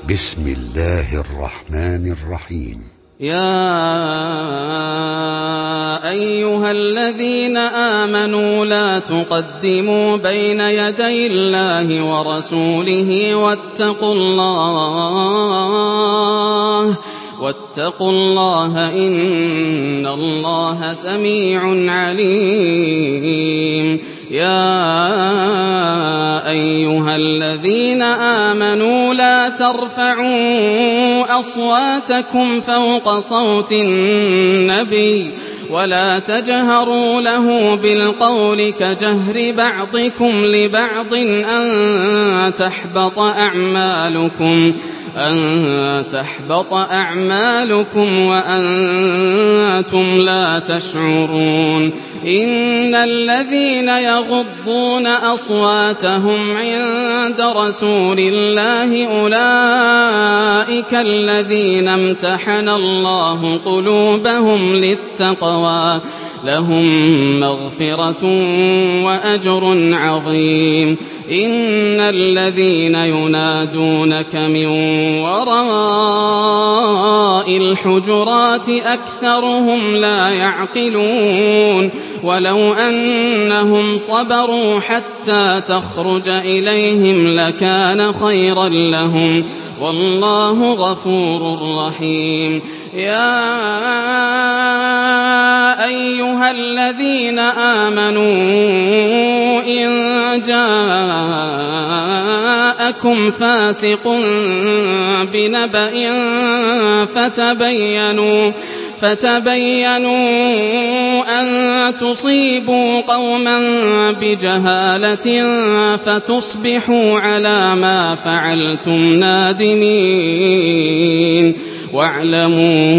بسم الله الرحمن الرحيم. يا أيها الذين آمنوا لا تقدموا بين يدي الله ورسوله واتقوا الله إن الله سميع عليم. يا أيها الذين آمنوا لا ترفعوا أصواتكم فوق صوت النبي ولا تجهروا له بالقول كجهر بعضكم لبعض أن تحبط أعمالكم وأنتم لا تشعرون. إن الذين يغضون أصواتهم عند رسول الله أولئك الذين امتحن الله قلوبهم للتقوى لهم مغفرة وأجر عظيم. إن الذين ينادونك من وراء الحجرات أكثرهم لا يعقلون. ولو أنهم صبروا حتى تخرج إليهم لكان خيرا لهم والله غفور رحيم. يا أيها الذين آمنوا إن جاءكم فاسق بنبأ فتبينوا أن تصيبوا قوما بجهالة فتصبحوا على ما فعلتم نادمين. واعلموا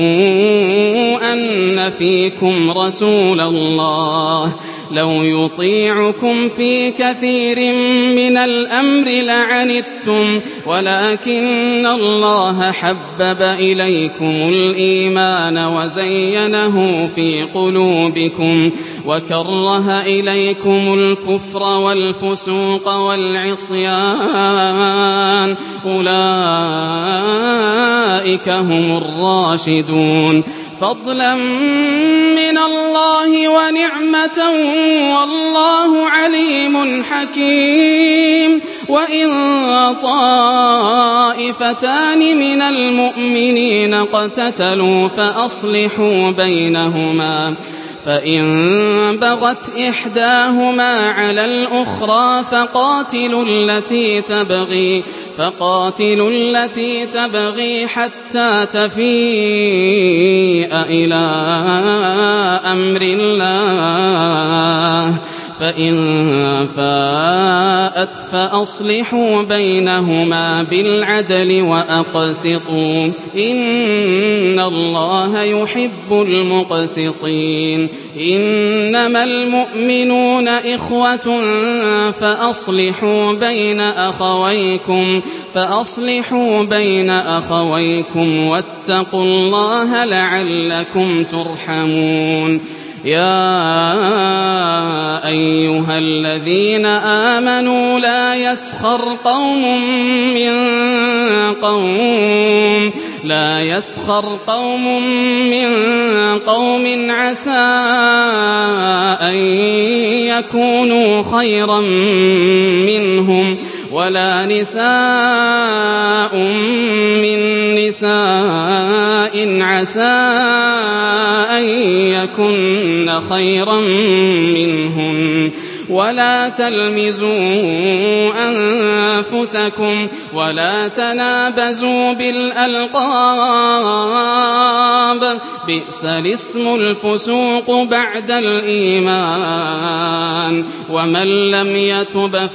أن فيكم رسول الله لو يطيعكم في كثير من الأمر لعنتم ولكن الله حبب إليكم الإيمان وزينه في قلوبكم وكره إليكم الكفر والفسوق والعصيان أولئك هم الراشدون فضلا من الله ونعمة والله عليم حكيم. وإن طائفتان من المؤمنين اقتتلوا فأصلحوا بينهما فإن بغت إحداهما على الأخرى فقاتلوا التي تبغي حتى تفيء إلى أمر الله فإن فاءت فأصلحوا بينهما بالعدل وأقسطوا إن الله يحب المقسطين. إنما المؤمنون إخوة فأصلحوا بين أخويكم واتقوا الله لعلكم ترحمون. يا أيها الذين آمنوا لا يسخر قوم من قوم عسى أن يكونوا خيرا منهم ولا نساء من نساء عسى أن يكن خيرا منهم ولا تلمزوا أنفسكم ولا تنابزوا بالألقاب بئس الاسم الفسوق بعد الإيمان ومن لم يتب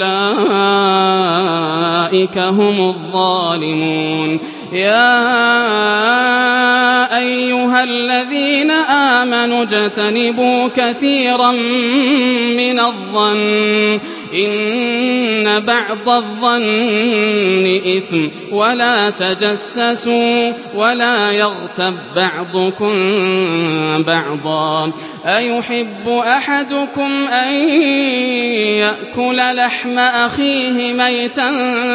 فأولئك هم الظالمون. يا أيها الذين آمنوا اجتنبوا كثيرا من الظن إن بعض الظن إثم ولا تجسسوا ولا يغتب بعضكم بعضا أيحب أحدكم أن يأكل لحم أخيه ميتا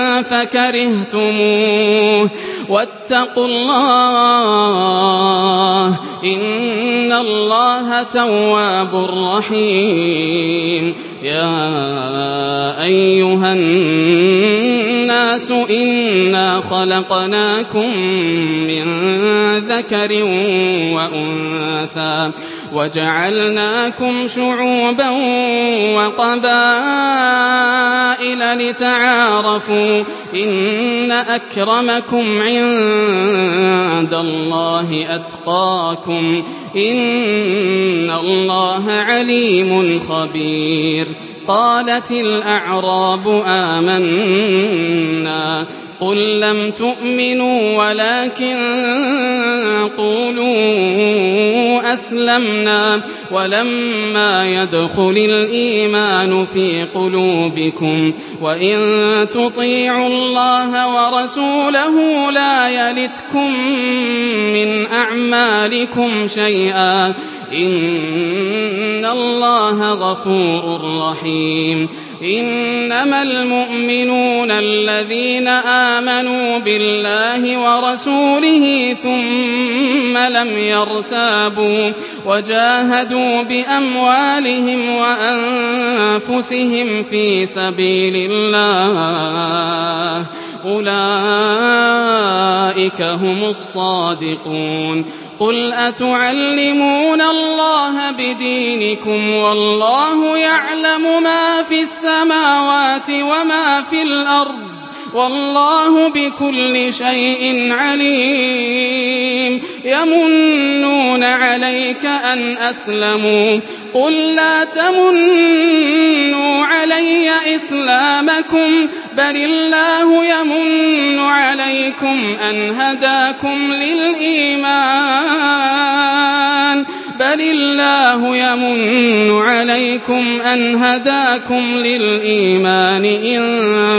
فكرهتموه واتقوا الله إن الله تواب رحيم يا أيها الناس إنا خلقناكم من ذكر وأنثى وجعلناكم شعوبا وقبائل لتعارفوا إن أكرمكم عند الله أتقاكم إن الله عليم خبير قالت الأعراب آمنا قل لم تؤمنوا ولكن قولوا أسلمنا ولما يدخل الإيمان في قلوبكم وإن تطيعوا الله ورسوله لا يلتكم من أعمالكم شيئا إن الله غفور رحيم إنما المؤمنون الذين آمنوا بالله ورسوله ثم لم يرتابوا وجاهدوا بأموالهم وأنفسهم في سبيل الله أولئك هم الصادقون قل أتعلمون الله بدينكم والله يعلم ما في السماوات وما في الأرض والله بكل شيء عليم يمنون عليك أن أسلموا قل لا تمنوا علي إسلامكم بل الله يمن عليكم أن هداكم للإيمان إن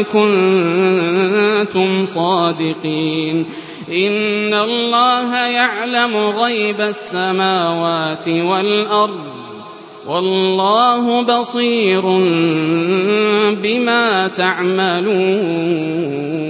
كنتم صادقين إن الله يعلم غيب السماوات والأرض والله بصير بما تعملون